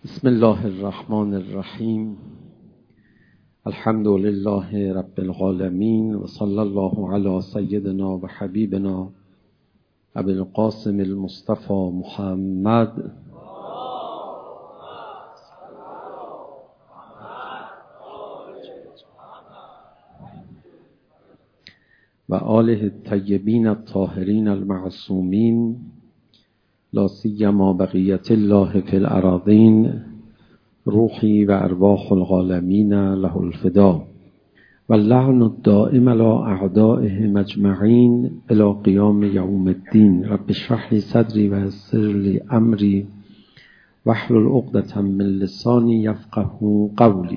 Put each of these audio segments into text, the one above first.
بسم الله الرحمن الرحیم. الحمد لله رب العالمین و صلی الله علی سیدنا و حبیبنا ابی القاسم المصطفى محمد و آله الطیبین الطاهرین المعصومین لا سیما بقیت الله فی الارضین روحی و ارواح العالمین له الفدا و اللعن الدائم علی اعدائهم اجمعین الی قیام یوم الدین. رب اشرح لی صدری و یسر لی امری واحلل عقدة من لسانی یفقهوا قولی.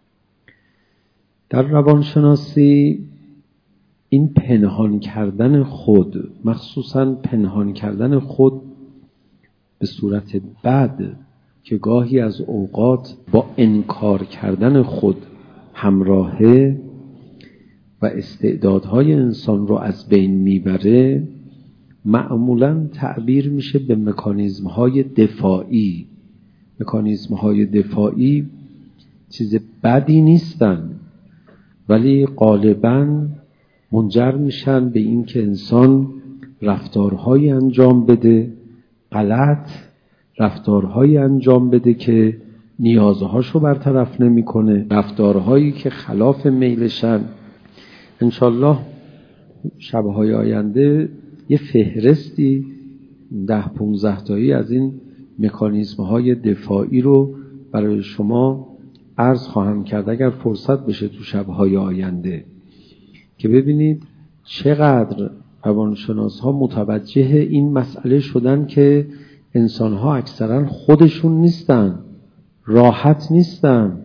در روانشناسی این پنهان کردن خود، مخصوصاً پنهان کردن خود به صورت بد که گاهی از اوقات با انکار کردن خود همراهه و استعدادهای انسان رو از بین میبره، معمولاً تعبیر میشه به مکانیزم‌های دفاعی. مکانیزم‌های دفاعی چیز بدی نیستن، ولی غالباً منجر میشن به این که انسان رفتارهایی انجام بده، غلط رفتارهایی انجام بده که نیازهاشو برطرف نمیکنه، رفتارهایی که خلاف میلشن. انشالله شبهای آینده یه فهرستی 10-15 تایی از این مکانیزم‌های دفاعی رو برای شما عرض خواهم کرد اگر فرصت بشه تو شبهای آینده، که ببینید چقدر روانشناس‌ها متوجه این مسئله شدن که انسان‌ها اکثرا خودشون نیستن، راحت نیستن،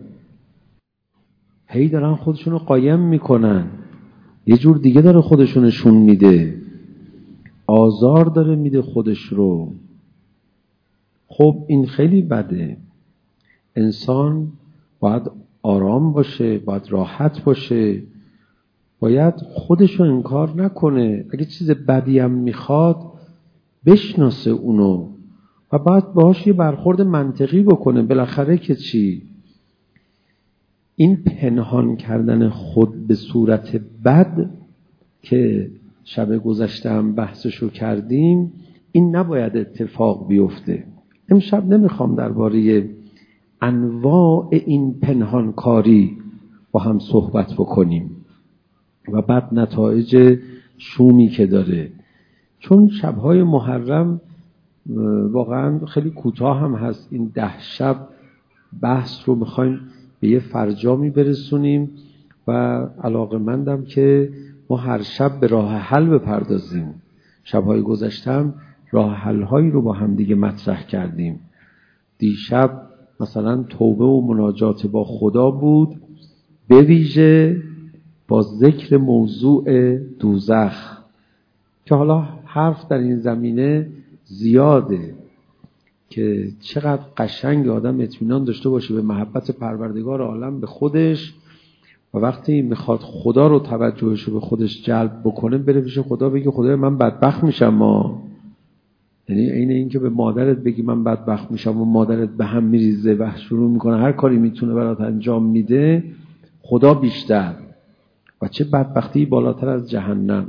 هی دارن خودشون رو قایم میکنن، یه جور دیگه داره خودشونشون میده، آزار داره میده خودش رو. خب این خیلی بده. انسان باید آرام باشه، باید راحت باشه، باید خودشو انکار نکنه. اگه چیز بدی هم میخواد بشناسه اونو و بعد باهاش یه برخورد منطقی بکنه. بالاخره که چی؟ این پنهان کردن خود به صورت بد که شب گذشته هم بحثشو کردیم، این نباید اتفاق بیفته. امشب نمیخوام درباره انواع این پنهانکاری با هم صحبت بکنیم و بعد نتایج شومی که داره، چون شبهای محرم واقعا خیلی کوتاه هم هست. این 10 شب بحث رو میخوایم به یه فرجامی برسونیم و علاقه‌مندم که ما هر شب به راه حل بپردازیم. شبهای گذشته هم راه حل‌هایی رو با هم دیگه مطرح کردیم. دیشب مثلا توبه و مناجات با خدا بود، به ویژه با ذکر موضوع دوزخ، که حالا حرف در این زمینه زیاده که چقدر قشنگ آدم اطمینان داشته باشه به محبت پروردگار عالم به خودش و وقتی میخواد خدا رو توجهش رو به خودش جلب بکنه بره پیش خدا بگه خدای من بدبخت میشم. یعنی عین این که به مادرت بگی من بدبخت میشم و مادرت به هم میریزه و شروع میکنه هر کاری میتونه برات انجام میده، خدا بیشتر و چه بدبختی بالاتر از جهنم.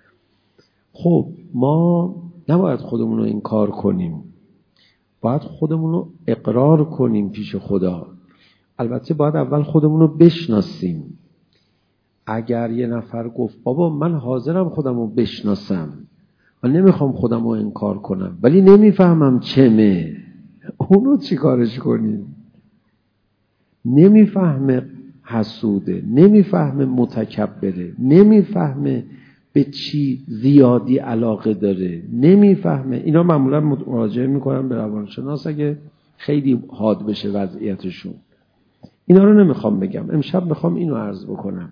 خب ما نباید خودمون رو انکار کنیم، باید خودمون رو اقرار کنیم پیش خدا. البته باید اول خودمون رو بشناسیم. اگر یه نفر گفت بابا من حاضرم خودم رو بشناسم و نمیخوام خودم رو انکار کنم ولی نمیفهمم چمه، اونو چی کارش کنیم؟ نمیفهمه حسوده، نمیفهمه متکبره، نمیفهمه به چی زیادی علاقه داره، نمیفهمه. اینا معمولا مراجعه میکنن به روانشناس اگه خیلی حاد بشه وضعیتشون. اینا رو نمیخوام بگم، امشب میخوام اینو عرض بکنم.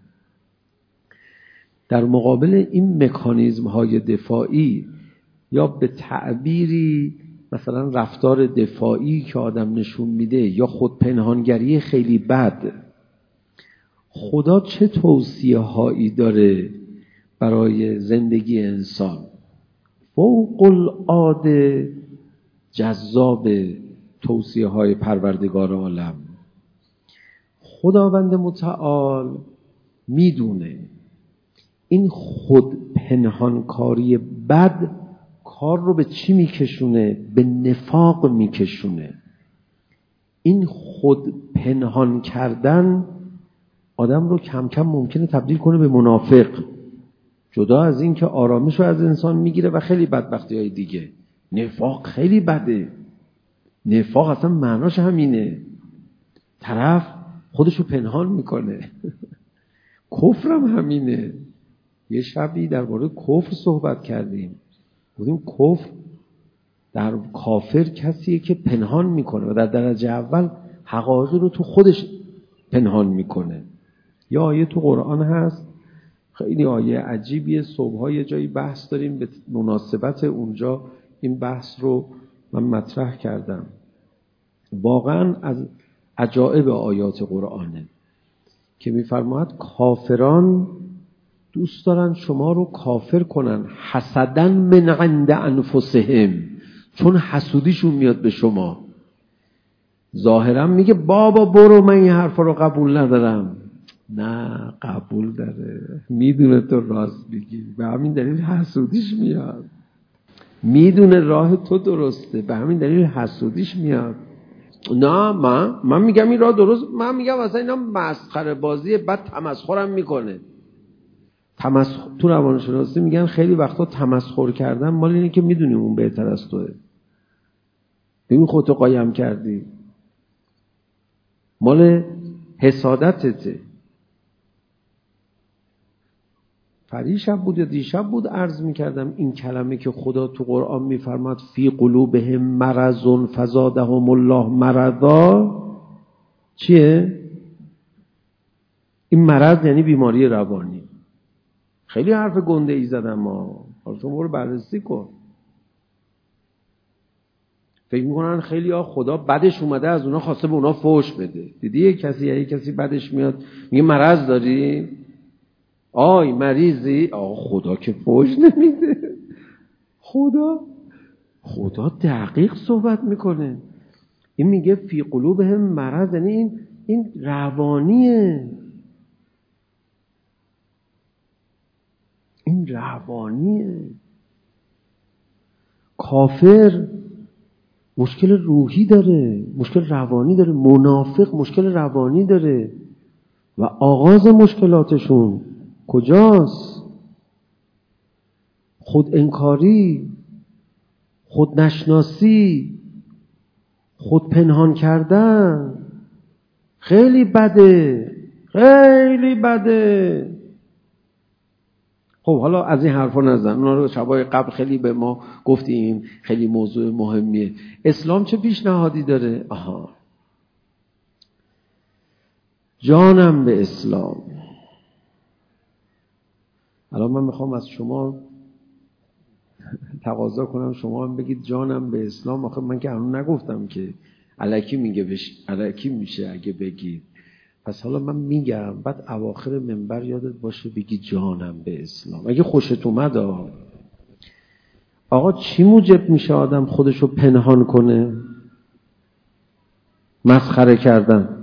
در مقابل این مکانیزم های دفاعی یا به تعبیری مثلا رفتار دفاعی که آدم نشون میده یا خود پنهانگری خیلی بد، خدا چه توصیه هایی داره برای زندگی انسان؟ فوق العاده جذاب توصیه های پروردگار عالم. خداوند متعال میدونه این خود پنهانکاری بد کار رو به چی میکشونه؟ به نفاق میکشونه. این خود پنهان کردن آدم رو کم کم ممکنه تبدیل کنه به منافق، جدا از این که آرامش رو از انسان میگیره و خیلی بدبختی های دیگه. نفاق خیلی بده. نفاق اصلا معناش همینه، طرف خودشو پنهان میکنه. کفرم همینه. یه شبی درباره کفر صحبت کردیم، گفتیم کفر در کافر کسیه که پنهان میکنه و در درجه اول حقایقی رو تو خودش پنهان میکنه. یه آیه تو قرآن هست، خیلی آیه عجیبیه. صبح‌ها یه جایی بحث داریم، به مناسبت اونجا این بحث رو من مطرح کردم. واقعا از عجائب آیات قرآنه که می‌فرماید کافران دوست دارن شما رو کافر کنن، حسدن من عند انفسهم، چون حسودیشون میاد به شما. ظاهرا میگه بابا برو، من این حرفا رو قبول ندارم. نه، قبول داره، میدونه تو راست میگی، به همین دلیل حسودیش میاد. میدونه راه تو درسته، به همین دلیل حسودیش میاد. نه من میگم این راه درست، من میگم اصلا اینا مسخره بازیه، بعد تمسخرم میکنه. تو روانشناسی میگن خیلی وقتا تمسخر کردن مال اینه که میدونی اون بهتر از توه، ببین خودتو قایم کردی، مال حسادتته. پریشب بود یا دیشب بود عرض میکردم این کلمه که خدا تو قرآن میفرماد فی قلوبهم مرض فزادهم الله مرضا، چیه؟ این مرض یعنی بیماری روانی. خیلی حرف گنده ای زدم، ما حالا شما رو بررسی کن. فکر میکنن خیلی ها خدا بدش اومده از اونا خواسته به اونا فوش بده. دیدی یه کسی بدش میاد میگه مرض داری؟ آی مریضی؟ خدا که فوش نمیده. خدا دقیق صحبت میکنه. این میگه فی قلوبهم مرض، یعنی این روانیه. این روانیه. کافر مشکل روحی داره، مشکل روانی داره. منافق مشکل روانی داره و آغاز مشکلاتشون کجاست؟ خود انکاری، خود نشناسی، خود پنهان کردن. خیلی بده، خیلی بده. خب حالا از این حرفا نزن، اونا رو شبای قبل خیلی به ما گفتیم، خیلی موضوع مهمیه. اسلام چه پیشنهادی داره؟ جانم به اسلام. الان من میخوام از شما تقاضا کنم شما هم بگید جانم به اسلام. آخه من که هنوز نگفتم که الکی میشه اگه بگید. پس حالا من میگم، بعد اواخر منبر یادت باشه بگی جانم به اسلام اگه خوشت اومد. آقا چی موجب میشه آدم خودشو پنهان کنه؟ مسخره کردن.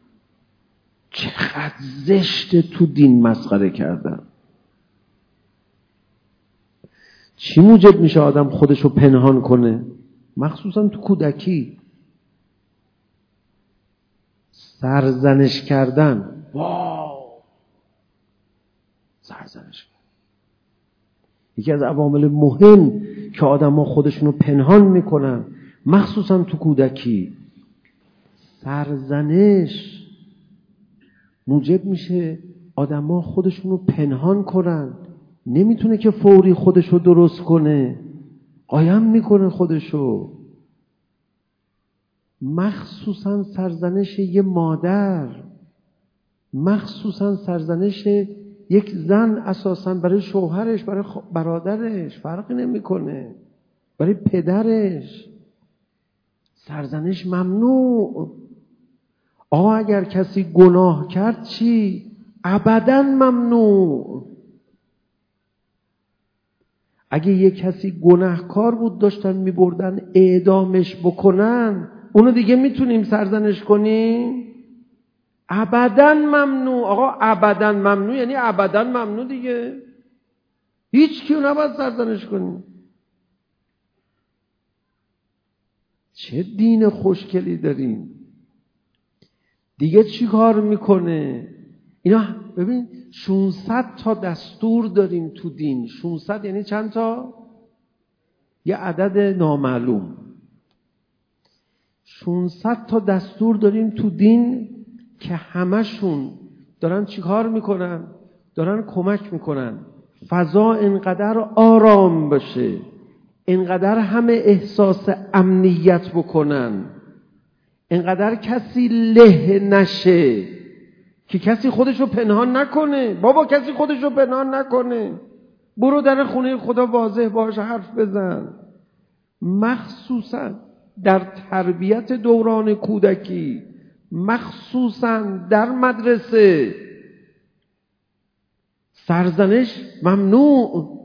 چقدر زشته تو دین مسخره کردن. چی موجب میشه آدم خودشو پنهان کنه؟ مخصوصا تو کودکی. سرزنش کردن. سرزنش کردن یکی از عوامل مهم که آدم ها خودشونو پنهان میکنن، مخصوصا تو کودکی. سرزنش موجب میشه آدم ها خودشونو پنهان کنن. نمیتونه که فوری خودشو درست کنه، قایم میکنه خودشو. مخصوصا سرزنش یه مادر، مخصوصا سرزنش یک زن، اساسا برای شوهرش، برای برادرش فرقی نمیکنه، برای پدرش. سرزنش ممنوع. آقا اگر کسی گناه کرد چی؟ ابداً ممنوع. اگه یک کسی گناهکار بود داشتن میبردن اعدامش بکنن، اونو دیگه میتونیم سرزنش کنیم؟ ابداً ممنوع. آقا ابداً ممنوع یعنی ابداً ممنوع دیگه. هیچ کیو نباید سرزنش کنیم. چه دین خوشگلی داریم. دیگه چی کار میکنه؟ اینا ببین 600 تا دستور داریم تو دین. 600 یعنی چند تا؟ یه عدد نامعلوم. 600 تا دستور داریم تو دین که همشون دارن چی کار میکنن؟ دارن کمک میکنن فضا انقدر آرام باشه، انقدر همه احساس امنیت بکنن، انقدر کسی له نشه که کسی خودشو پنهان نکنه. بابا کسی خودشو پنهان نکنه. برو در خونه خدا واضح باش حرف بزن. مخصوصا در تربیت دوران کودکی، مخصوصا در مدرسه، سرزنش ممنوع.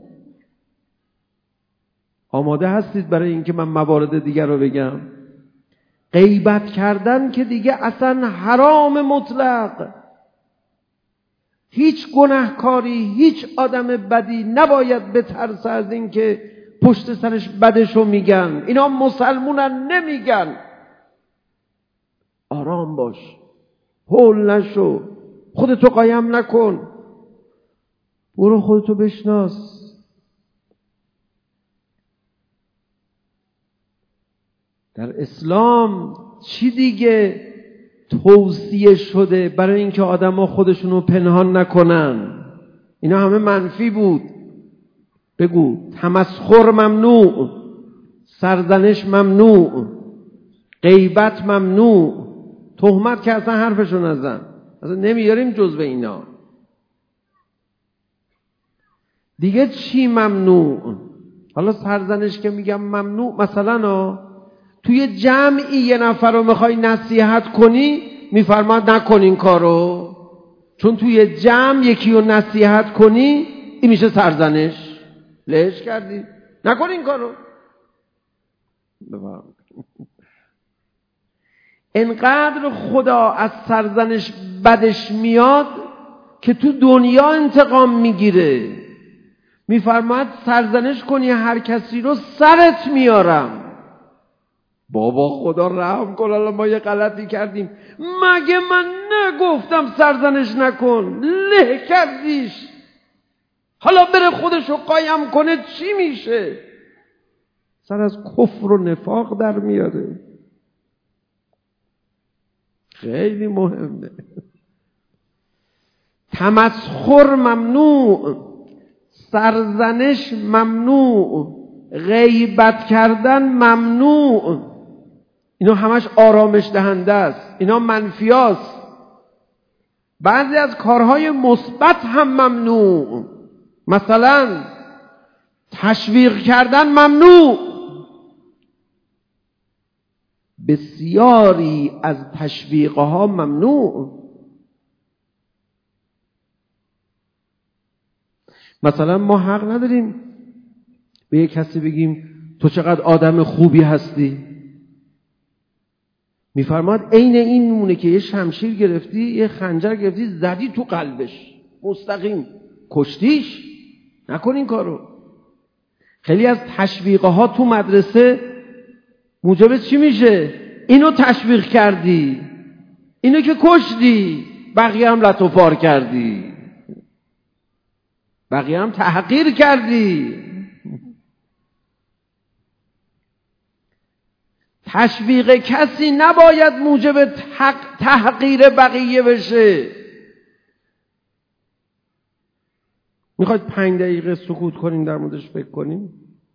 آماده هستید برای اینکه من موارد دیگر رو بگم؟ غیبت کردن که دیگه اصلا حرام مطلق. هیچ گناهکاری، هیچ آدم بدی نباید بترسه از این که پشت سرش بدشو میگن. اینا مسلمونن نمیگن. آرام باش، هول نشو، خودتو قایم نکن، برو خودتو بشناس. در اسلام چی دیگه توصیه شده برای اینکه آدما خودشونو پنهان نکنن؟ اینا همه منفی بود. بگو تمسخر ممنوع، سرزنش ممنوع، غیبت ممنوع، تهمت که اصلا حرفشو نزن، اصلا نمیاریم جزو اینا. دیگه چی ممنوع؟ حالا سرزنش که میگم ممنوع، مثلا توی جمعی یه نفر رو میخوای نصیحت کنی میفرماد نکن این کارو، چون توی جمع یکی رو نصیحت کنی این میشه سرزنش. لهش کردی، نکن این کارو. انقدر خدا از سرزنش بدش میاد که تو دنیا انتقام میگیره. میفرماد سرزنش کنی هر کسی رو سرت میارم. بابا خدا رحم کن، الان ما یه غلطی کردیم، مگه من نگفتم سرزنش نکن؟ له کردیش، حالا بره خودشو قایم کنه چی میشه؟ سر از کفر و نفاق در میاره. خیلی مهمه. تمسخر ممنوع، سرزنش ممنوع، غیبت کردن ممنوع. اینا همش آرامش دهنده است، اینا منفیاست. بعضی از کارهای مثبت هم ممنوع. مثلا تشویق کردن ممنوع. بسیاری از تشویقها ممنوع. مثلا ما حق نداریم به یک کسی بگیم تو چقدر آدم خوبی هستی. میفرماد عین این میمونه که یه شمشیر گرفتی، یه خنجر گرفتی، زدی تو قلبش مستقیم، کشتیش. نکن این کارو. خیلی از تشویقها تو مدرسه موجب چی میشه؟ اینو تشویق کردی، اینو که کشتی، بقیه هم لطفار کردی، بقیه هم تحقیر کردی. تشویق کسی نباید موجب تحقیر بقیه بشه. میخواید 5 دقیقه سکوت کنیم در موردش فکر کنیم؟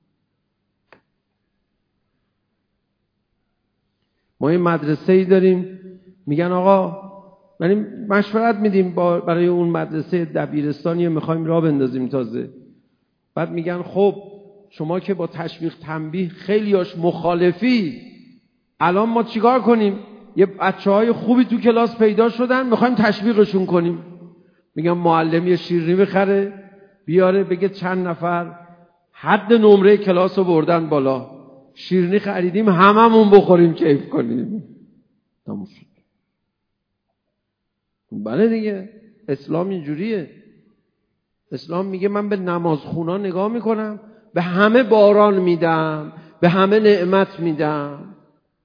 ما یه مدرسه‌ای داریم، میگن آقا یعنی مشورت میدیم برای اون مدرسه دبیرستانی میخوایم راه بندازیم تازه. بعد میگن خب شما که با تشویق تنبیه خیلیاش مخالفی، الان ما چیکار کنیم؟ یه بچه‌های خوبی تو کلاس پیدا شدن، میخوایم تشویقشون کنیم. میگن معلم یه شیرینی بخره بیاره بگه چند نفر حد نمره کلاس رو بردن بالا، شیرینی خریدیم هممون بخوریم کیف کنیم. تموم شد. بله دیگه، اسلام اینجوریه. اسلام میگه من به نمازخونا نگاه میکنم، به همه باران میدم، به همه نعمت میدم.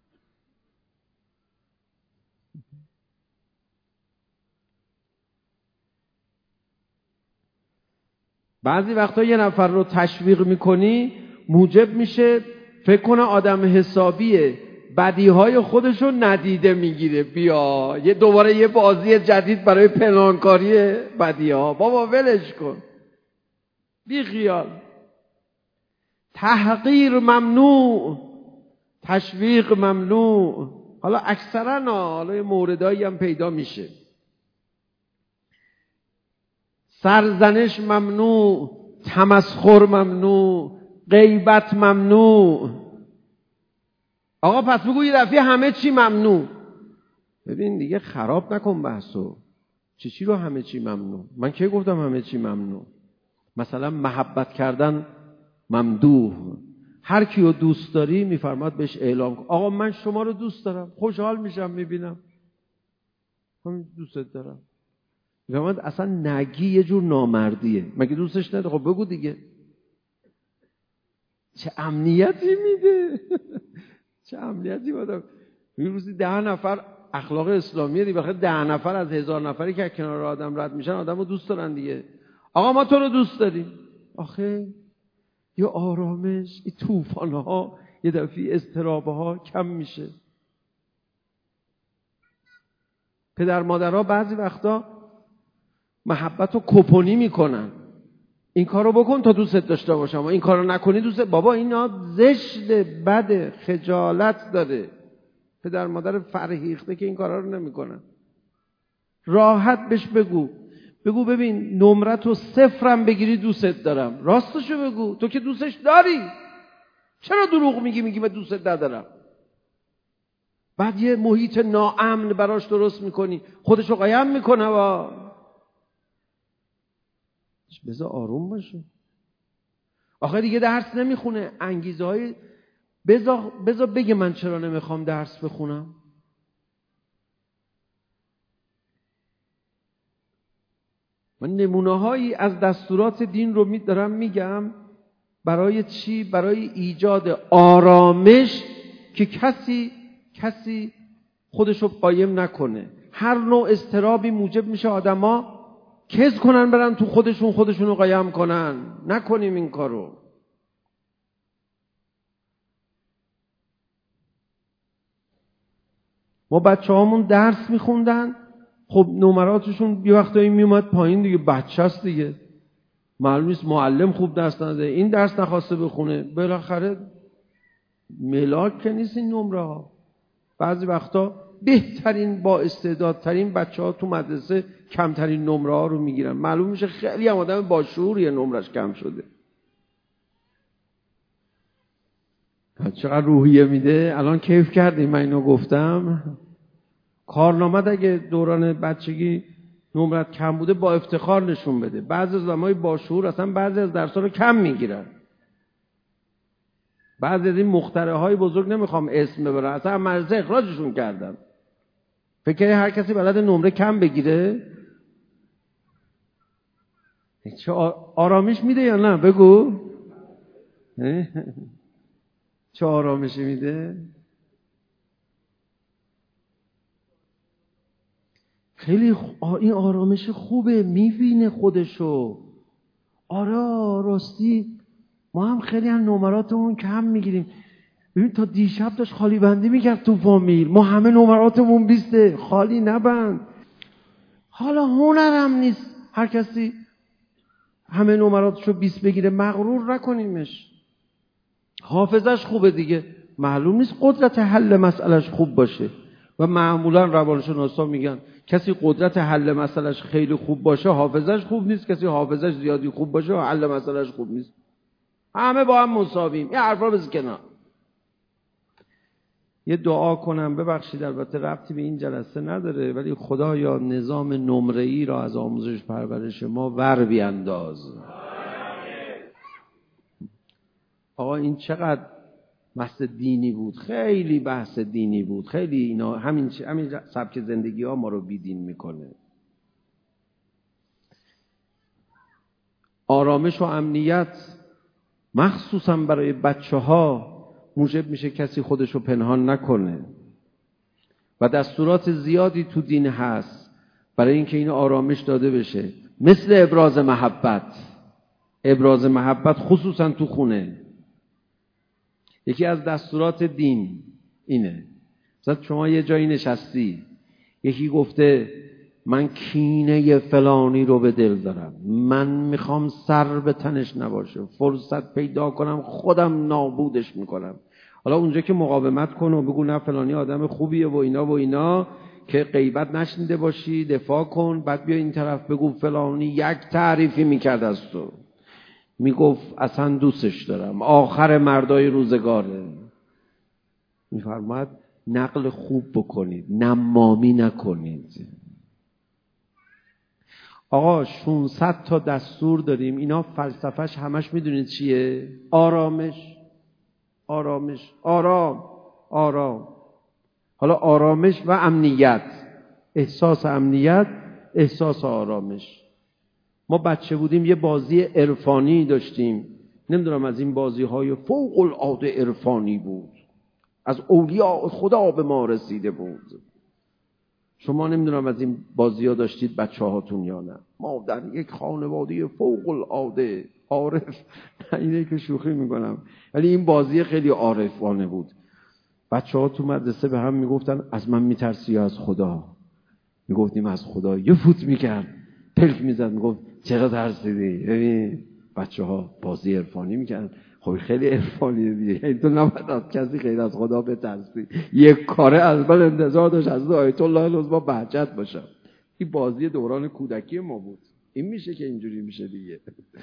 بعضی وقتا یه نفر رو تشویق میکنی موجب میشه فکر کنه آدم حسابیه، بدیهای خودش رو ندیده میگیره، بیا دوباره یه بازی جدید برای پنهانکاری بدیها. بابا ولش کن، بی خیال. تحقیر ممنوع، تشویق ممنوع. حالا اکثرا حالا یه موردایی هم پیدا میشه. سرزنش ممنوع، تمسخر ممنوع، غیبت ممنوع. آقا پس بگو یه دفعه همه چی ممنوع. ببین دیگه خراب نکن بحثو. چی رو همه چی ممنوع؟ من کی گفتم همه چی ممنوع؟ مثلا محبت کردن ممدوح. هر کی رو دوست داری میفرماد بهش اعلام کن آقا من شما رو دوست دارم، خوشحال میشم میبینم، من دوستت دارم. میفرماد اصلا نگی یه جور نامردیه. مگه دوستش نداره؟ خب بگو دیگه. چه امنیتی میده. چه امنیتی بده. روزی 10 نفر اخلاق اسلامیه دیگه. بخاطر 10 نفر از 1000 نفری که کنار آدم رد میشن آدمو دوست دارن دیگه. آقا ما تو رو دوست داریم. آخه یه آرامش، یه طوفان‌ها، یه دفعه اضطراب‌ها کم میشه. پدر مادرها بعضی وقتا محبت رو کپونی میکنن. این کارو بکن تا دوستت داشته باشم، این کارو نکنی دوست. بابا اینا زشته، بده، خجالت داره. پدر مادر فرهیخته که این کارا رو نمیکنن. راحت بهش بگو ببین نمرت رو 0 بگیری دوستت دارم. راستشو بگو. تو که دوستش داری، چرا دروغ میگی من دوستت ندارم؟ بعد یه محیط ناامن براش درست میکنی، خودشو قایم میکنه. بذار آروم باشه. آخه دیگه درس نمیخونه. انگیزه های بذار بگه من چرا نمیخوام درس بخونم. من نمونه هایی از دستورات دین رو دارم میگم. برای چی؟ برای ایجاد آرامش که کسی خودشو قایم نکنه. هر نوع اضطرابی موجب میشه آدما کز کنن برن تو خودشونو قایم کنن. نکنیم این کارو. ما بچه‌هامون درس میخوندن، خب نمراتشون یه وقتایی میومد پایین دیگه، بچه است دیگه، معلوم نیست معلم خوب درس نده، این درس نخواسته بخونه، بالاخره ملاک که نیست این نمره ها. بعضی وقتا بهترین با استعدادترین بچه‌ها تو مدرسه کمترین نمره ها رو میگیرن. معلوم میشه خیلی هم آدم با شعوریه نمرش کم شده. چقدر روحیه میده. الان کیف کردیم من اینو گفتم. کارنامه اگه دوران بچگی نمرت کم بوده با افتخار نشون بده. بعضی از آدمای با شعور اصلا بعضی از درس‌ها رو کم میگیرن. بعضی از این مخترع‌های بزرگ نمیخوام اسم ببرم، اصلا مدرسه اخراجشون کردن. فکر هر کسی بلد نمره کم بگیره؟ چه آرامش میده یا نه؟ بگو. چه آرامشی میده؟ خیلی این آرامش خوبه، میبینه خودشو. آره راستی ما هم خیلی از نمراتمون کم میگیریم. ببین تا دیشب داشت خالی بندی میکرد تو فامیل، ما همه نمراتمون 20، خالی نبند. حالا هنرم نیست هر کسی همه نمراتشو 20 بگیره، مغرور نکنیمش. حافظش خوبه دیگه، معلوم نیست قدرت حل مسئلهش خوب باشه. و معمولا روانشناسا میگن کسی قدرت حل مسئلهش خیلی خوب باشه حافظش خوب نیست، کسی حافظش زیادی خوب باشه حل مسئلهش خوب نیست. همه با هم مساویم. این حرفا بز کنار. یه دعا کنم، ببخشید البته ربطی به این جلسه نداره، ولی خدایا نظام نمره‌ای را از آموزش پرورش ما ور بیانداز. آقا این چقدر بحث دینی بود، خیلی بحث دینی بود، خیلی اینا همین سبک زندگی ها ما رو بیدین میکنه. آرامش و امنیت مخصوصا برای بچه ها موجب میشه کسی خودش رو پنهان نکنه و دستورات زیادی تو دین هست برای اینکه این آرامش داده بشه، مثل ابراز محبت. ابراز محبت خصوصا تو خونه یکی از دستورات دین اینه. مثلا شما یه جایی نشستی، یکی گفته من کینه فلانی رو به دل دارم، من میخوام سر به تنش نباشه، فرصت پیدا کنم خودم نابودش میکنم. حالا اونجا که مقاومت کن و بگو نه فلانی آدم خوبیه و اینا که غیبت نشنیده باشی، دفاع کن. بعد بیا این طرف بگو فلانی یک تعریفی میکرد از تو، میگفت اصلا دوستش دارم، آخر مردای روزگاره. میفرماید نقل خوب بکنید، نمامی نکنید. آقا 600 تا دستور داریم، اینا فلسفهش همش میدونید چیه؟ آرامش، آرامش، آرام. حالا آرامش و امنیت، احساس امنیت، احساس آرامش. ما بچه بودیم یه بازی عرفانی داشتیم، نمیدونم از این بازی های فوق العاده عرفانی بود، از اولیاء خدا به ما رسیده بود. شما نمیدونم از این بازی ها داشتید بچه هاتون یا نه. ما در یک خانواده فوق العاده عارف، اینه که شوخی میکنم، ولی این بازی خیلی عارفانه بود. بچه ها تو مدرسه به هم میگفتن از من میترسی یا از خدا؟ میگفتیم از خدا. یه فوت میکرد، پلک میزد، میگفت چرا ترسیدی؟ ببین بچه ها بازی عرفانی میکردن. خب خیلی عرفانیه دیگه، تو نباید از کسی غیر از خدا بترسی. یک کاره از من انتظار داشت از آیت الله العظمی بهجت باشم. این بازی دوران کودکی ما بود. این میشه که اینجوری میشه دیگه.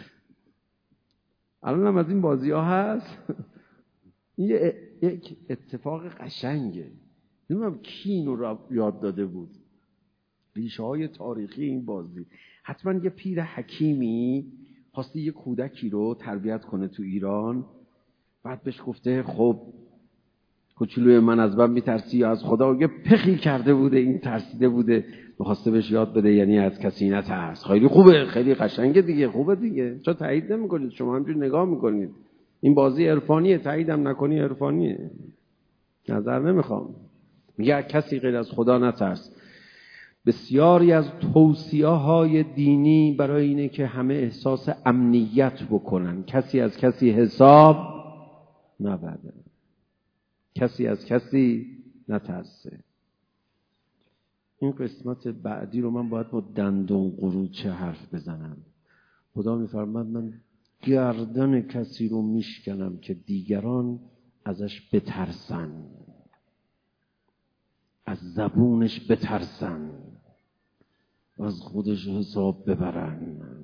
الان هم از این بازی ها هست. این یک اتفاق قشنگه. نمیدونم کی اینو را یاد داده بود، ریشه های تاریخی این بازی. حتما یه پیر حکیمی خواسته یه کودکی رو تربیت کنه تو ایران، بعد بهش گفته خب کوچولوی من از من میترسی یا از خدا؟ یه پخی کرده بوده، این ترسیده بوده، میخواسته بهش یاد بده یعنی از کسی نترس. خیلی خوبه، خیلی قشنگه دیگه، خوبه دیگه. چرا تایید نمیکنید؟ شما همجوری نگاه میکنید. این بازی عرفانیه، تاییدم نکنی عرفانیه، نظر نمیخوام. میگه کسی غیر از خدا نترس. بسیاری از توصیه‌های دینی برای اینه که همه احساس امنیت بکنن، کسی از کسی حساب نبره، کسی از کسی نترسه. این قسمت بعدی رو من باید با دندون قروچه حرف بزنم. خدا میفرماد من گردن کسی رو میشکنم که دیگران ازش بترسن، از زبونش بترسن، از خودش حساب ببرن.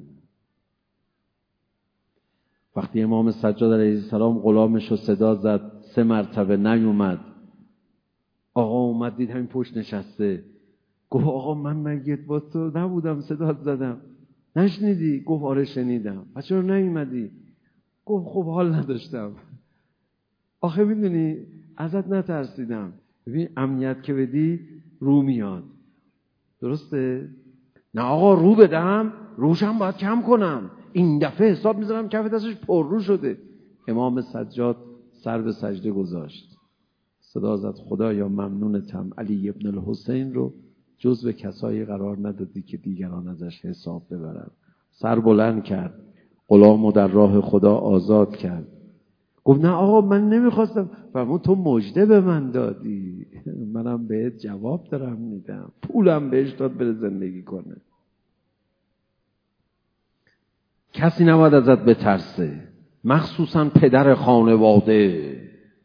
وقتی امام سجاد علیه السلام غلامش رو صدا زد 3 مرتبه نیومد، آقا اومد دید همین پشت نشسته، گفت آقا من مگه با تو نبودم صدات زدم؟ نشنیدی؟ گفت آره شنیدم. پس چرا نیومدی؟ گفت خب حال نداشتم. آخه میدونی ازت نترسیدم. ببین امنیت که بدی رو میاد، درسته؟ نه آقا رو بدم، روشم باید کم کنم، این دفعه حساب میذارم کف دستش پر رو شده. امام سجاد سر به سجده گذاشت، صدا زد خدایا ممنونتم علی ابن الحسین رو جز به کسایی قرار ندادی که دیگران ازش حساب ببرن. سر بلند کرد، غلامو در راه خدا آزاد کرد. گفت نه آقا من نمیخواستم. فرمود تو مژده به من دادی، منم بهت جواب دارم میدم، پولم بهش داد بره زندگی کنه. کسی نباید ازت بترسه، مخصوصا پدر خانواده،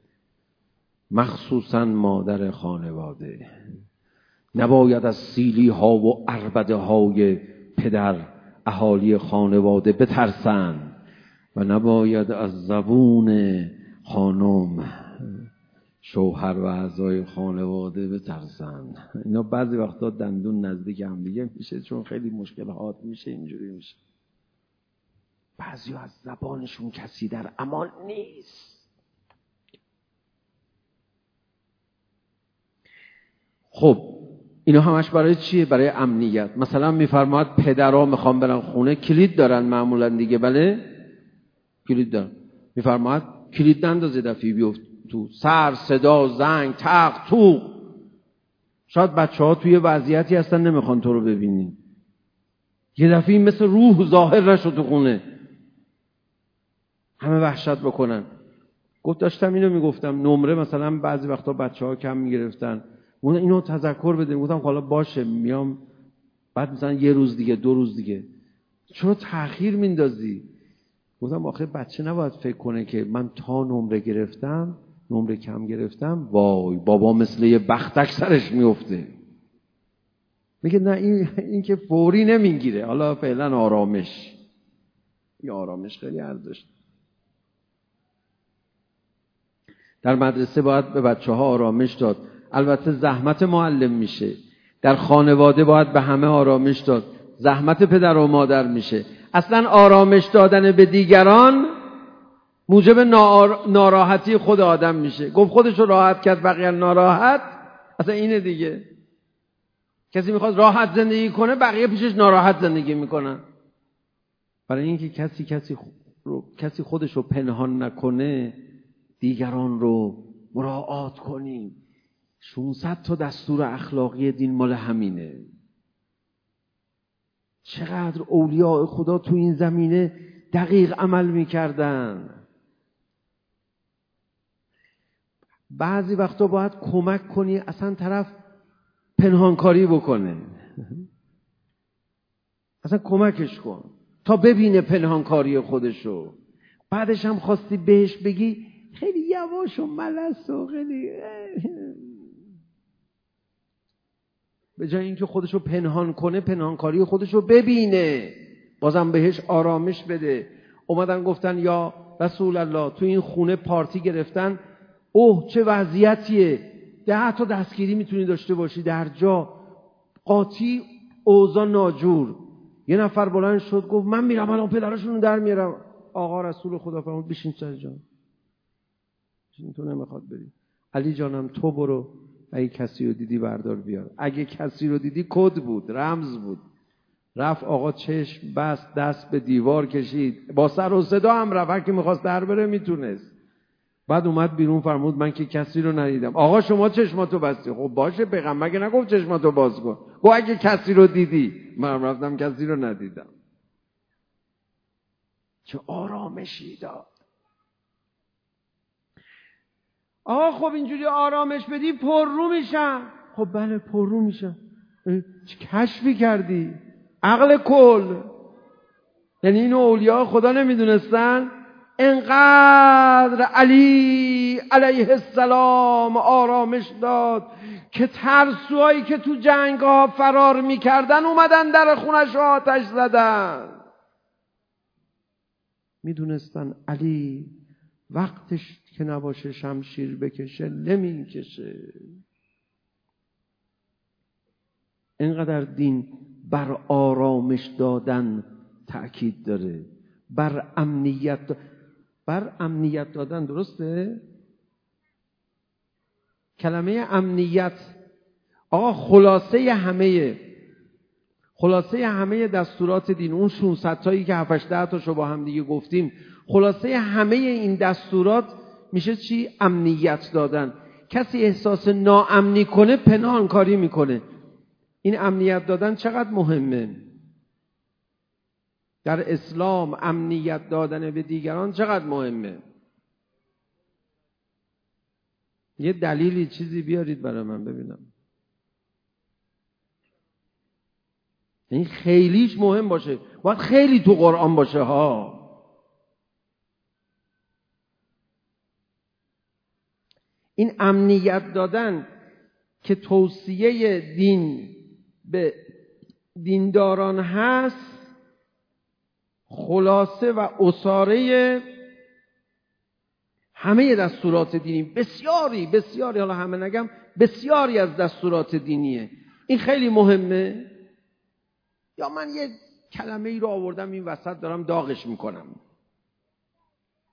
مخصوصا مادر خانواده. نباید از سیلی ها و عربده های پدر اهالی خانواده بترسن و نباید از زبون خانم شوهر و اعضای خانواده بترسن. اینا بعضی وقتا دندون نزدیک هم دیگه میشه، چون خیلی مشکلات میشه، اینجوری میشه. بعضی از زبانشون کسی در امان نیست. خب اینا همش برای چیه؟ برای امنیت. مثلا میفرماد پدرها میخوان برن خونه، کلید دارن معمولا دیگه، بله کلید دارن، میفرماد کلید نندازه دفعی بیفت تو، سر صدا زنگ تق توق. شاید بچه‌ها توی وضعیتی هستن نمیخوان تو رو ببینی، یه دفعی مثل روح ظاهر نشد تو خونه، همه وحشت بکنن. داشتم اینو میگفتم، نمره مثلا بعضی وقتا بچه‌ها کم میگرفتن، اینو تذکر بده، گفتم حالا باشه میام، بعد مثلا یه روز دیگه 2 روز دیگه، چرا تأخیر میندازی؟ گفتم آخه بچه نباید فکر کنه که من تا نمره گرفتم، نمره کم گرفتم، وای بابا مثل یه بختک سرش میفته. میگه نه این که فوری نمیگیره، حالا فعلا آرامش. این آرامش خیلی ارزش. در مدرسه باید به بچه‌ها آرامش داد، البته زحمت معلم میشه. در خانواده باید به همه آرامش داد، زحمت پدر و مادر میشه. اصلا آرامش دادن به دیگران موجب ناراحتی خود آدم میشه. گفت خودشو راحت کرد بقیه ناراحت، اصلا اینه دیگه. کسی میخواد راحت زندگی کنه، بقیه پیشش ناراحت زندگی میکنن. برای اینکه کسی خودشو پنهان نکنه، دیگران رو مراعات کنیم. 600 تا دستور اخلاقی دین مال همینه. چقدر اولیاء خدا تو این زمینه دقیق عمل میکردن. بعضی وقتا باید کمک کنی اصلا طرف پنهانکاری بکنه، اصلا کمکش کن تا ببینه پنهانکاری خودشو. بعدش هم خواستی بهش بگی خیلی یواش و ملس و خیلی، به جای اینکه خودشو پنهان کنه پنهانکاری خودشو ببینه، بازم بهش آرامش بده. اومدن گفتن یا رسول الله تو این خونه پارتی گرفتن، اوه چه وضعیتیه، 10 تا دستگیری میتونی داشته باشی در جا، قاطی اوضاع ناجور. یه نفر بلند شد گفت من میرم الان پدرشون رو در میارم. آقا رسول خدا فرمود بشین سر جان، تو نمیخواد بری. علی جانم تو برو، اگه کسی رو دیدی بردار بیار. اگه کسی رو دیدی کد بود، رمز بود. رفت آقا چشم بست، دست به دیوار کشید، با سر و صدا هم رفت، هر کی میخواست در بره میتونست. بعد اومد بیرون فرمود من که کسی رو ندیدم. آقا شما چشماتو بستی. خب باشه پیغمبر مگه نگفت چشماتو باز کن؟ گفت اگه کسی رو دیدی. من رفتم کسی رو ندیدم. چه آرامشی داد. آقا خب اینجوری آرامش بدی پررو میشم. خب بله پررو میشم. چه کشفی کردی؟ عقل کل. یعنی اینو اولیاء خدا نمیدونستن؟ انقدر علی علیه السلام آرامش داد که ترسوهایی که تو جنگ ها فرار میکردن اومدن در خونش رو آتش زدن. میدونستن علی وقتش که نباشه شمشیر بکشه نمیکشه. اینقدر دین بر آرامش دادن تأکید داره، بر امنیت دادن. درسته؟ کلمه امنیت آقا خلاصه همه دستورات دین، اون 600 تایی که 7-8 تاشو با هم دیگه گفتیم، خلاصه همه این دستورات میشه چی؟ امنیت دادن. کسی احساس ناامنی کنه پنهان کاری میکنه. این امنیت دادن چقدر مهمه در اسلام. امنیت دادن به دیگران چقدر مهمه. یه دلیلی چیزی بیارید برای من ببینم. این خیلیش مهم باشه، باید خیلی تو قرآن باشه ها. این امنیت دادن که توصیه دین به دینداران هست، خلاصه و اساره همه دستورات دینی، بسیاری حالا همه نگم، بسیاری از دستورات دینیه. این خیلی مهمه. یا من یه کلمه ای رو آوردم این وسط دارم داغش میکنم،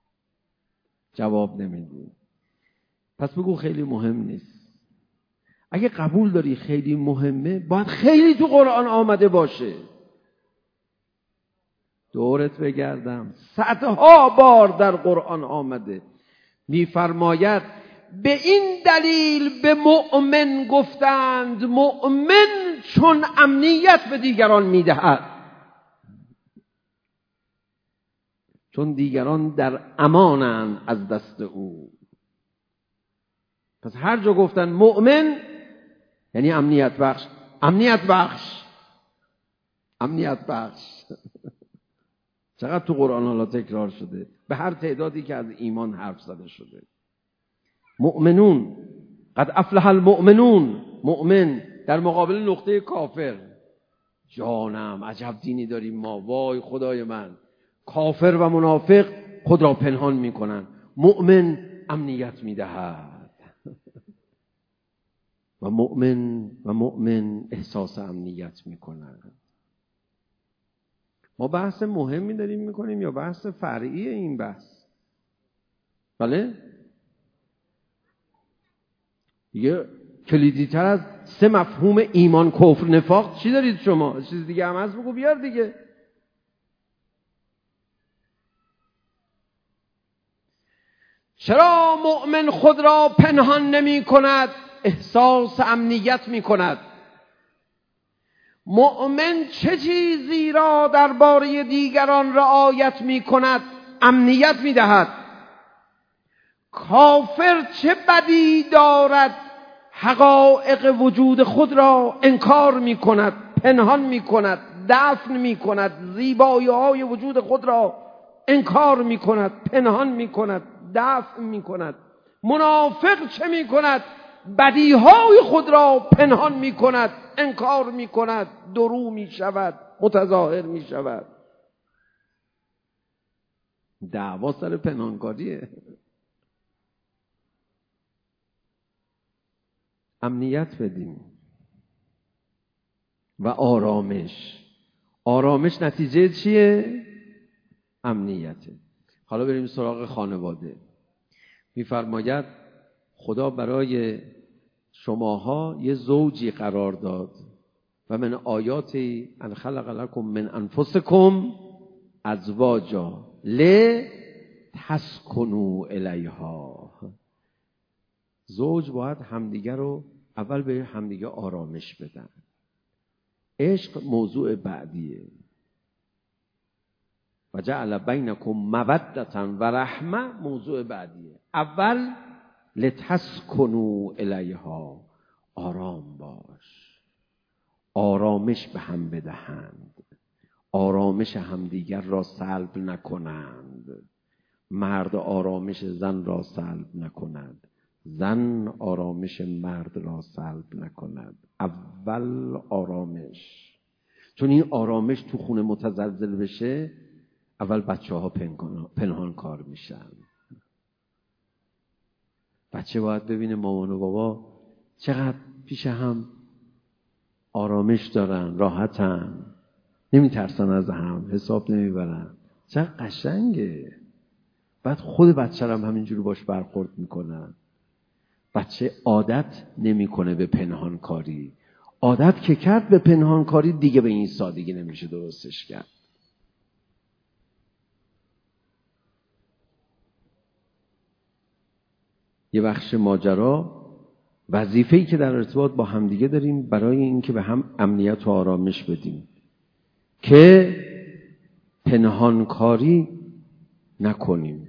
جواب نمیدی، پس بگو خیلی مهم نیست. اگه قبول داری خیلی مهمه، باید خیلی تو قرآن آمده باشه. دورت بگردم، صدها بار در قرآن آمده. میفرماید به این دلیل به مؤمن گفتند مؤمن چون امنیت به دیگران میدهد، چون دیگران در امانند از دست او. پس هر جا گفتن مؤمن یعنی امنیت بخش، امنیت بخش، امنیت بخش. چقدر تو قرآن حالا تکرار شده، به هر تعدادی که از ایمان حرف زده شده. مؤمنون، قد افلح المؤمنون، مؤمن در مقابل نقطه کافر. جانم عجب دینی داریم ما، وای خدای من. کافر و منافق خود را پنهان میکنن، مؤمن امنیت میدهد و مؤمن احساس امنیت میکنن. ما بحث مهمی داریم میکنیم یا بحث فرعی این بحث؟ بله؟ دیگه کلیدی تر از 3 مفهوم ایمان، کفر، نفاق چی دارید شما؟ چیز دیگه هم هست بگو بیار دیگه. چرا مؤمن خود را پنهان نمی کند؟ احساس امنیت می کند. مؤمن چه چیزی را درباره دیگران رعایت می کند؟ امنیت می دهد. کافر چه بدی دارد؟ حقایق وجود خود را انکار می کند، پنهان می کند، دفن می کند، زیبایی های وجود خود را انکار می کند، پنهان می کند، دفن می کند. منافق چه می کند؟ بدی های خود را پنهان می کند، انکار می کند، درو می شود، متظاهر می شود. دعوا سر پنهانکاریه. امنیت بدیم و آرامش نتیجه چیه؟ امنیته. حالا بریم سراغ خانواده. میفرماید خدا برای شماها یه زوجی قرار داد و من آیاتی ان خلق لکم من انفسکم ازواجا لتسکنوا الیها. زوج باید همدیگه رو اول به همدیگه آرامش بدن. عشق موضوع بعدیه. و جعل بینکم مودة و رحمه موضوع بعدیه. اول لتسکنوا الیها، آرام باش، آرامش به هم بدهند، آرامش همدیگر را سلب نکنند. مرد آرامش زن را سلب نکند، زن آرامش مرد را سلب نکند. اول آرامش. چون این آرامش تو خونه متزلزل بشه، اول بچه ها پنهان کار میشن. بچه باید ببینه مامان و بابا چقدر پیش هم آرامش دارن، راحتن، نمیترسن از هم، حساب نمیبرن. چقدر قشنگه. بعد خود بچه هم همینجوری باش برخورد میکنن. بچه عادت نمیکنه به پنهان کاری. عادت که کرد به پنهان کاری، دیگه به این سادگی نمیشه درستش کرد. یه بخش ماجرا، وظیفه‌ای که در ارتباط با همدیگه داریم برای اینکه به هم امنیت و آرامش بدیم که پنهانکاری نکنیم.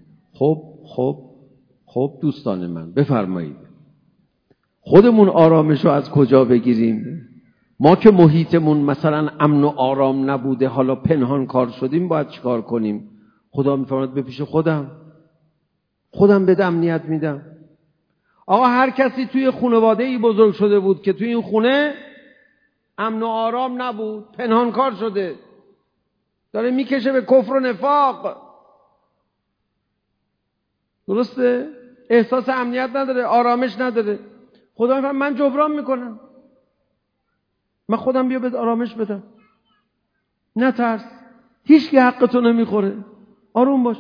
خب دوستان من بفرمایید، خودمون آرامش رو از کجا بگیریم؟ ما که محیطمون مثلا امن و آرام نبوده، حالا پنهانکار شدیم، باید چیکار کنیم؟ خدا میفرماید به پیش خودم بده امنیت میدم. آقا هر کسی توی خانواده‌ای بزرگ شده بود که توی این خونه امن و آرام نبود، پنهانکار شده، داره میکشه به کفر و نفاق. درسته؟ احساس امنیت نداره، آرامش نداره. خدا میفرماید من جبران میکنم، من خودم بیا به آرامش بدم. نترس، هیچ کی حقتو نمیخوره، آروم باش،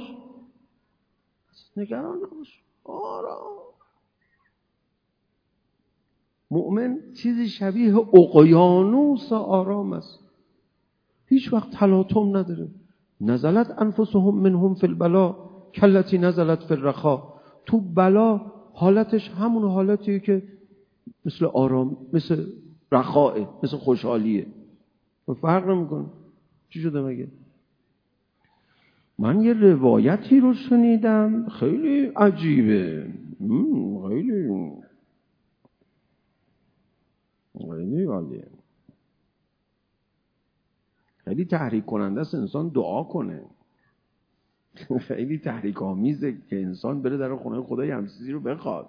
نگران نباش، آرام. مؤمن چیزی شبیه اقیانوس آرام است، هیچ وقت تلاطم نداره. نزلت انفسهم منهم فی البلا کلتی نزلت فی الرخا. تو بلا حالتش همون حالتیه که مثل آرام، مثل رخائه، مثل خوشحالیه، فرق نمیکنه. چی شده مگه؟ من یه روایتی رو شنیدم خیلی عجیبه، خیلی عالیه، خیلی تحریک کننده است انسان دعا کنه. خیلی تحریک آمیزه که انسان بره در خونه خدای همچیزی رو بخواد.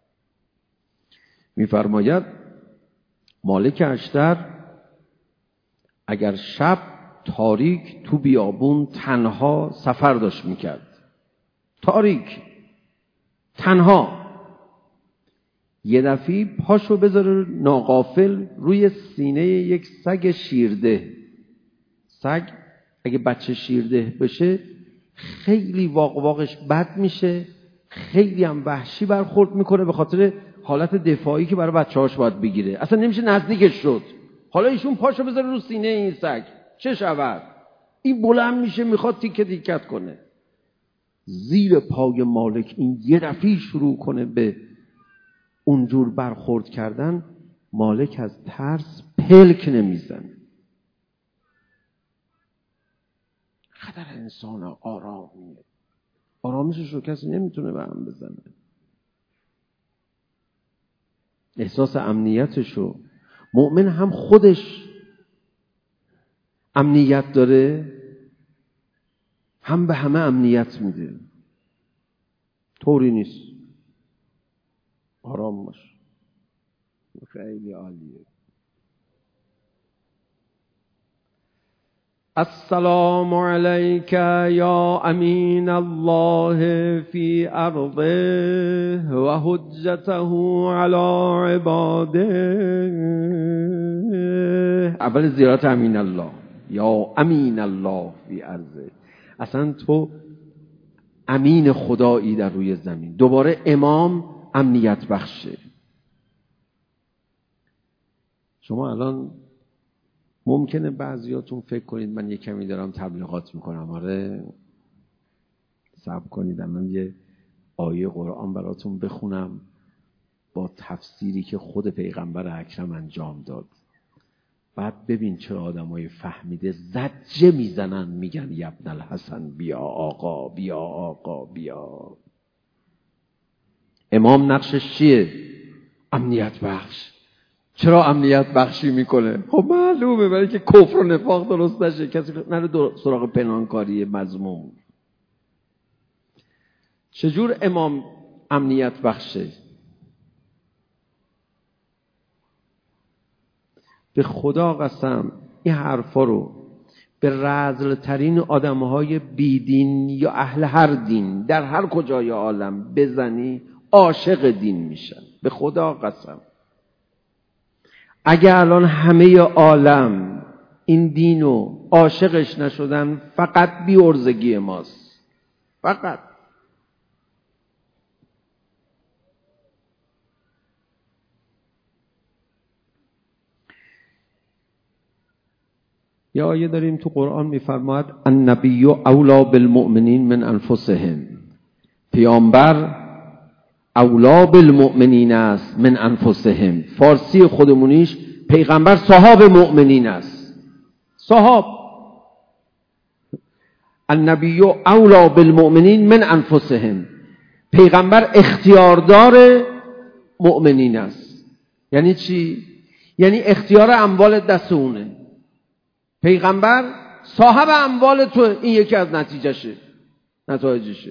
میفرماید مالک اشتر اگر شب تاریک تو بیابون تنها سفر داشت میکرد، تاریک تنها، یه دفعه پاشو بذاره ناغافل روی سینه یک سگ شیرده. سگ اگه بچه شیرده بشه خیلی واقش بد میشه، خیلی هم وحشی برخورد میکنه به خاطر حالت دفاعی که برای بچه‌هاش باید بگیره، اصلا نمیشه نزدیکش شد. حالا ایشون پاشو بذاره رو سینه این سگ، چه شود؟ این بلند میشه میخواد تیکه تیکت کنه. زیر پای مالک این یه دفعه شروع کنه به اونجور برخورد کردن، مالک از ترس پلک نمیزنه. خطر انسان آرامیه، آرامشش رو کسی نمیتونه به هم بزنه. احساس امنیتش رو مؤمن هم خودش امنیت داره، هم به همه امنیت میده. طوری نیست. آرام باش. خیلی عالیه. السلام علیک یا امین الله فی ارضه و حجته علی عباده. اول زیارت امین الله، یا امین الله فی ارضه. اصلا تو امین خدایی در روی زمین. دوباره امام امنیت بخشه. شما الان ممکنه بعضیاتون فکر کنید من یه کمی دارم تبلیغات میکنم. آره صبر کنید، من یه آیه قرآن براتون بخونم با تفسیری که خود پیغمبر اکرم انجام داد. بعد ببین چرا آدمای فهمیده زجه میزنن، میگن ابن الحسن بیا آقا، بیا آقا، بیا. امام نقشش چیه؟ امنیت بخش. چرا امنیت بخشی میکنه؟ خب معلومه برای که کفر و نفاق درست نشه، کسی نره سراغ پنهانکاری مذموم. چجور امام امنیت بخشه؟ به خدا قسم این حرفا رو به رذل ترین آدمهای بیدین یا اهل هر دین در هر کجای عالم بزنی عاشق دین میشن. به خدا قسم اگه الان همه عالم این دینو عاشقش نشدن فقط بی‌عرضگی ماست. فقط یه آیه داریم تو قرآن میفرماید النبی اولی بالمؤمنین من انفسهم. پیامبر اولی بالمؤمنین است من انفسهم. فارسی خودمونیش پیغمبر صاحب مؤمنین است. صاحب. النبی اولی بالمؤمنین من انفسهم. پیغمبر اختیاردار مؤمنین است. یعنی چی؟ یعنی اختیار اموال دست اونه. پیغمبر صاحب اموال تو، این یکی از نتایجشه.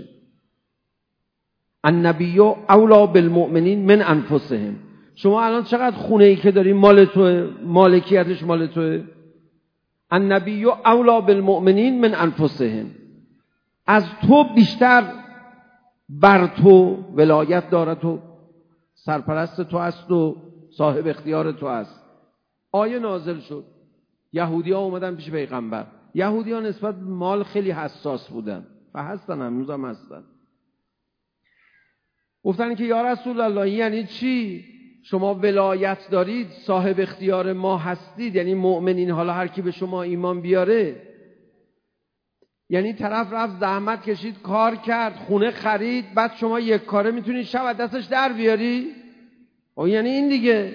النبی اولی بالمؤمنین من انفسهم. شما الان چقدر خونه ای که داری مال توه، مالکیتش مال توه. النبی اولی بالمؤمنین من انفسهم. از تو بیشتر بر تو ولایت داره، تو سرپرست تو هست و صاحب اختیار تو هست. آیه نازل شد، یهودی ها اومدن پیش پیغمبر. یهودی ها نسبت به مال خیلی حساس بودن و هستن، هنوز هم هستن. گفتن که یا رسول الله یعنی چی؟ شما ولایت دارید، صاحب اختیار ما هستید، یعنی مؤمنین، حالا هر کی به شما ایمان بیاره، یعنی طرف رفت زحمت کشید، کار کرد، خونه خرید، بعد شما یک کاره میتونید شب از دستش در بیاری؟ او یعنی این دیگه.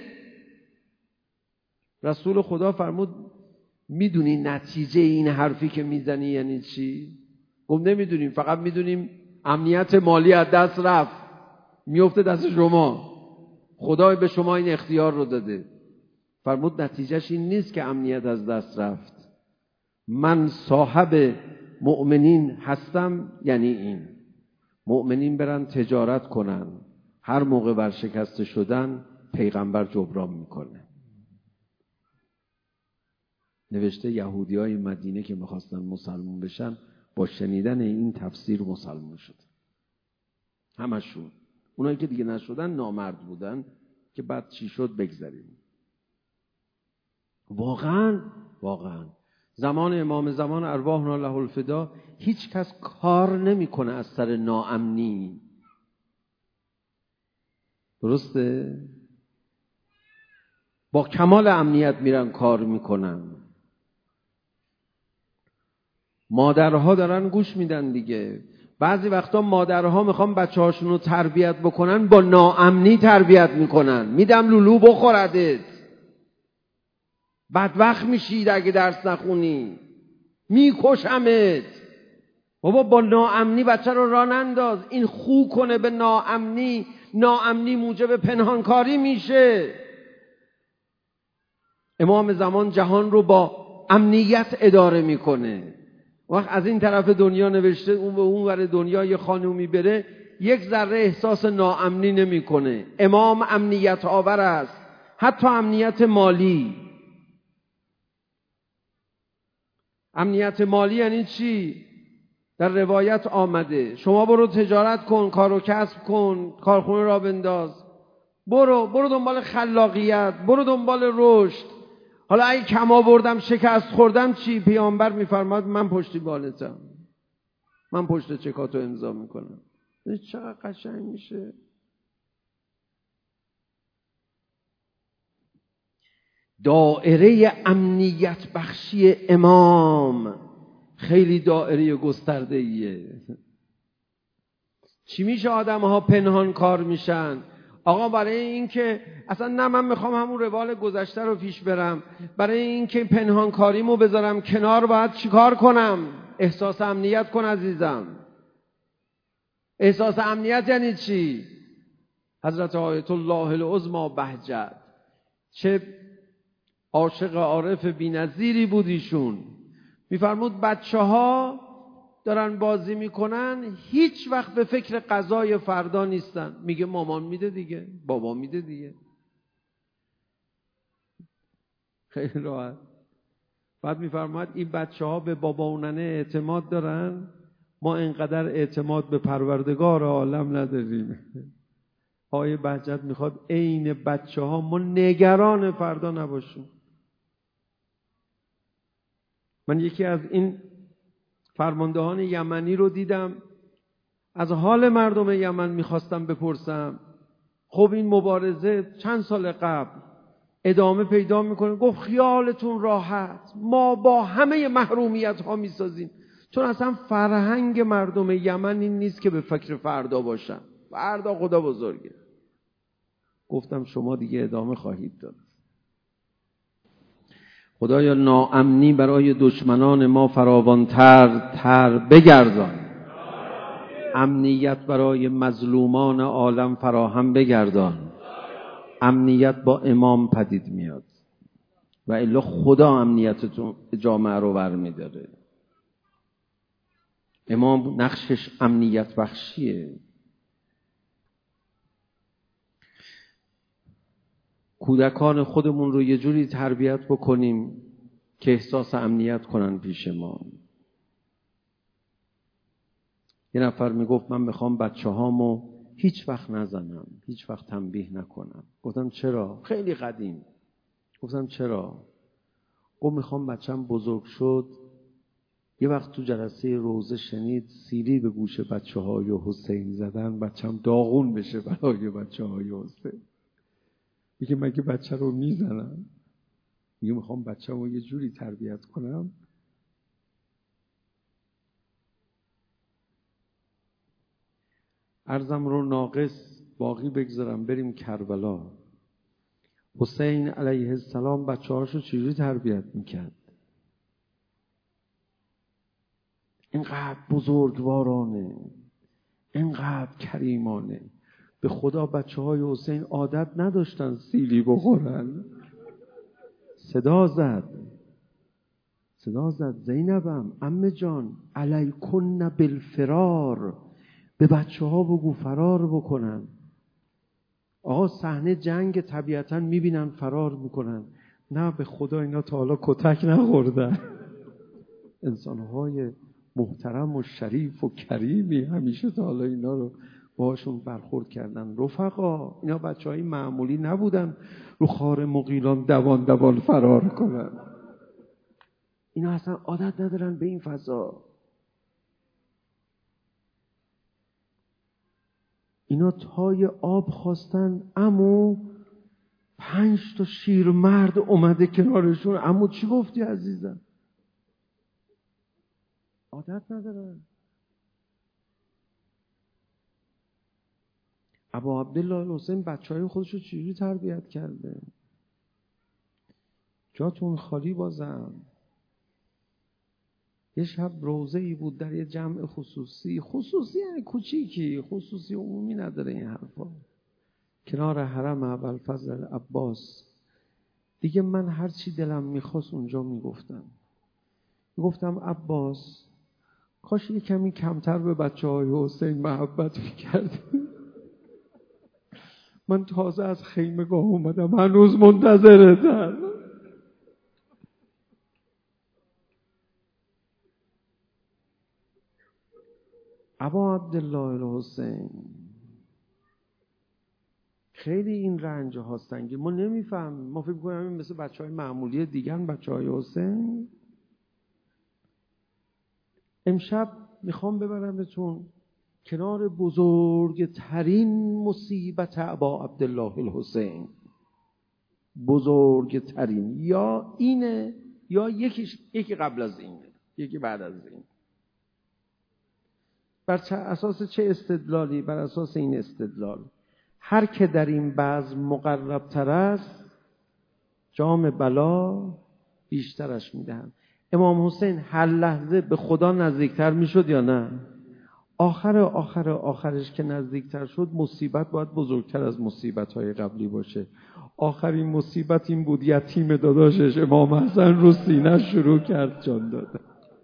رسول خدا فرمود میدونی نتیجه این حرفی که میزنی یعنی چی؟ گفت نمیدونیم، فقط میدونیم امنیت مالی از دست رفت، میفته دست شما، خدا به شما این اختیار رو داده. فرمود نتیجهش این نیست که امنیت از دست رفت، من صاحب مؤمنین هستم، یعنی این مؤمنین برن تجارت کنن، هر موقع ورشکسته شدن پیغمبر جبران میکنه. نوشته یهودیای مدینه که میخواستن مسلمان بشن با شنیدن این تفسیر مسلمان شد، همشون. اونایی که دیگه نشدن نامرد بودن که بعد چی شد بگذاریم. واقعا زمان امام زمان ارواحنا له الفدا هیچ کس کار نمیکنه از سر ناامنی. درسته؟ با کمال امنیت میرن کار میکنن. مادرها دارن گوش میدن دیگه. بعضی وقتا مادرها میخوان بچه‌هاشون رو تربیت بکنن، با ناامنی تربیت میکنن. میدم لولو بخوردت، بدبخت میشید اگه درس نخونی، میکشمت. بابا با ناامنی بچه رو راه ننداز. این خو کنه به ناامنی، ناامنی موجب پنهانکاری میشه. امام زمان جهان رو با امنیت اداره میکنه. وقت از این طرف دنیا نوشته اون به اون ور دنیا یه خانومی بره یک ذره احساس ناامنی نمیکنه. امام امنیت آور است، حتی امنیت مالی. امنیت مالی یعنی چی؟ در روایت آمده شما برو تجارت کن، کار و کسب کن، کارخونه را بنداز، برو دنبال خلاقیت، برو دنبال رشد. حالا اگه کم آوردم، شکست خوردم چی؟ پیامبر میفرماد من پشتیبانتم، من پشت چکاتو امضا میکنم. چقدر قشنگ میشه. دائره امنیت بخشی امام خیلی دائره گسترده ایه. چی میشه آدم ها پنهان کار میشن؟ آقا برای این که اصلا نه من میخوام همون روال گذشته رو پیش برم، برای این که پنهان کاریمو بذارم کنار باید چیکار کنم؟ احساس امنیت کن عزیزم. احساس امنیت یعنی چی؟ حضرت آیت الله العظمی بهجت چه عاشق عارف بی‌نظیری بود ایشون. میفرمود بچه ها دارن بازی میکنن، هیچ وقت به فکر غذای فردا نیستن. میگه مامان میده دیگه، بابا میده دیگه. خیلی راحت. بعد میفرماد این بچه ها به بابا و ننه اعتماد دارن، ما اینقدر اعتماد به پروردگار عالم نداریم. آیه بهجت میخواد عین بچه ها ما نگران فردا نباشیم. من یکی از این فرماندهان یمنی رو دیدم، از حال مردم یمن میخواستم بپرسم. خب این مبارزه چند سال قبل ادامه پیدا میکنه. گفت خیالتون راحت، ما با همه محرومیت ها میسازیم، چون اصلا فرهنگ مردم یمن این نیست که به فکر فردا باشن. فردا خدا بزرگه. گفتم شما دیگه ادامه خواهید داد. خدایا ناامنی برای دشمنان ما فراوانتر بگردان، امنیت برای مظلومان عالم فراهم بگردان. امنیت با امام پدید میاد و الا خدا امنیتتون جامعه رو برمی‌داره. امام نقشش امنیت بخشیه. کودکان خودمون رو یه جوری تربیت بکنیم که احساس امنیت کنن پیش ما. یه نفر میگفت من میخوام بچه هامو هیچ وقت نزنم، هیچ وقت تنبیه نکنم. گفتم چرا؟ خیلی قدیم. گفتم چرا؟ گفت میخوام بچم بزرگ شد یه وقت تو جلسه روزه شنید سیری به گوش بچه های حسین زدن، بچم داغون بشه برای بچه های حسین. میگه مگه بچه رو میزنم؟ میگه میخوام بچه رو یه جوری تربیت کنم عرضم رو ناقص باقی بگذارم بریم کربلا. حسین علیه السلام بچه هاشو چجوری تربیت میکرد؟ اینقدر بزرگوارانه، اینقدر کریمانه. به خدا بچه های حسین عادت نداشتن سیلی بخورن. صدا زد زینبم عمه جان علیکن بالفرار، به بچه ها بگو فرار بکنن. آقا صحنه جنگ طبیعتا میبینن فرار میکنن. نه به خدا اینا تا حالا کتک نخوردن. انسانهای محترم و شریف و کریمی همیشه تا حالا اینا رو باشون برخورد کردن. رفقا اینا بچهای معمولی نبودن رو خار مغیلان دوان فرار کنن. اینا اصلا عادت ندارن به این فضا. اینا تای آب خواستن، عمو 5 تا شیرمرد اومده کنارشون. عمو چی گفتی عزیزم؟ عادت ندارن. ابا عبدالله حسین بچهای خودشو چجوری تربیت کرده؟ جاتون خالی بازم. یه شب روزه‌ای بود در یه جمع خصوصی یعنی کوچیکی، خصوصی عمومی نداره این حرفا، کنار حرم ابوالفضل عباس. دیگه من هر چی دلم میخواست اونجا میگفتم عباس کاش یه کمی کمتر به بچه‌های حسین محبت میکردی. من تازه از خیمگاه اومدم هنوز منتظرتم. ابا عبدالله الحسین خیلی این رنج هاستنگی ما نمیفهمیم. ما فکر کنیم این مثل بچهای معمولی دیگرن بچهای حسین. امشب میخوام ببرمتون کنار بزرگترین مصیبت ابا عبدالله الحسین. بزرگترین یا اینه یا یکی قبل از اینه، یکی بعد از این. بر اساس چه استدلالی؟ بر اساس این استدلال هر که در این بزم مقرب تر است جام بلا بیشترش میدهم. امام حسین هر لحظه به خدا نزدیکتر میشد یا نه؟ آخرش که نزدیکتر شد مصیبت باید بزرگتر از مصیبت‌های قبلی باشه. آخرین مصیبت این بود یتیم داداشش امام حسن رو سینه شروع کرد جان داده.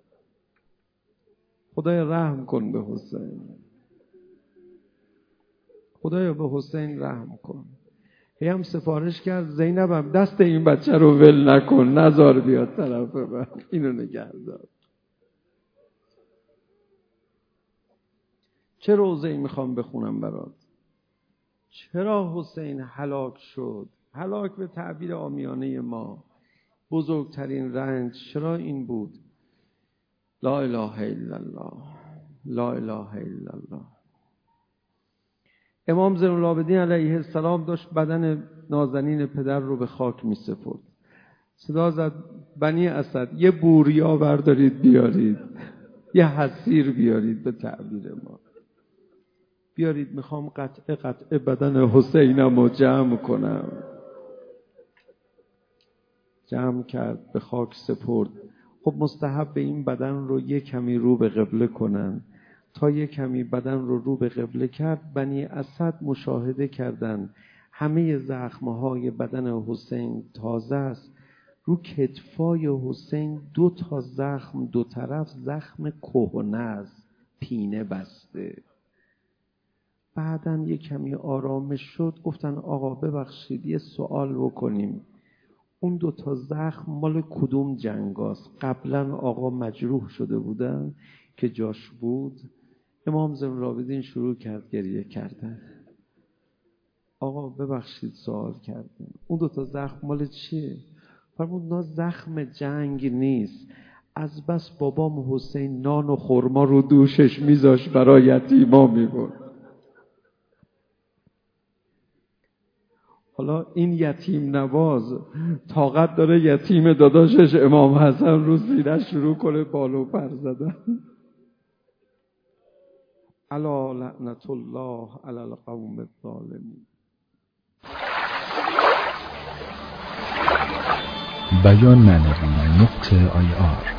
خدای رحم کن به حسین. خدایا به حسین رحم کن. هم سفارش کرد زینبم دست این بچه رو ول نکن، نزار بیاد طرف من، اینو نگه دار. چه روزه‌ای میخوام بخونم برات؟ چرا حسین هلاک شد؟ هلاک به تعبیر عامیانه ما بزرگترین رنج چرا این بود؟ لا اله الا الله، لا اله الا الله. امام زین العابدین علیه السلام داشت بدن نازنین پدر رو به خاک می سپرد. صدا زد بنی اسد یه بوریا بردارید بیارید، یه حسیر بیارید، به تعبیر ما بیارید، میخوام قطعه بدن حسینم رو جمع کنم. جمع کرد، به خاک سپرد. خب مستحب به این بدن رو یه کمی رو به قبله کنن. تا یه کمی بدن رو به قبله کرد، بنی اسد مشاهده کردن همه زخمهای بدن حسین تازه است. رو کتفای حسین 2 تا زخم، 2 طرف زخم کهنه است، پینه بسته. بعدن یه کمی آرامش شد، گفتن آقا ببخشید یه سوال بکنیم، اون 2 تا زخم مال کدوم جنگاست؟ قبلا آقا مجروح شده بودن که جاش بود؟ امام زین العابدین شروع کرد گریه کردن. آقا ببخشید سوال کردم، اون 2 تا زخم مال چیه؟ فرمود نه زخم جنگ نیست، از بس بابام حسین نان و خرما رو دوشش میذاش برای یتیما میبرد. حالا این یتیم نواز طاقت داره یتیم داداشش امام حسن رو سینه‌اش شروع کنه بالو پر زدن. الا لعنت الله علی القوم الظالمین. بیان معنوی .ir